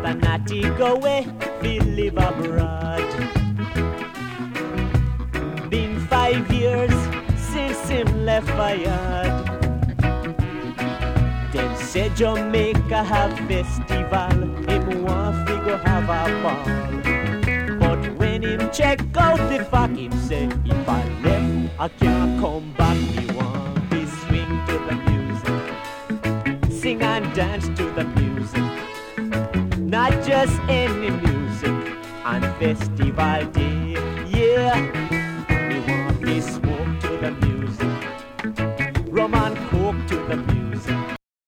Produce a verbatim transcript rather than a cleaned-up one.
and not he go away, feel live abroad. Been five years since him left my yard. Them say Jamaica have festival, him want fi go have a ball. But when him check out the fact, him say, if I left, I can't come back. He want fi swing to the music, sing and dance to the music, not just any music on festival day. Yeah, me want fi smoke to the music, rum and coke to the music.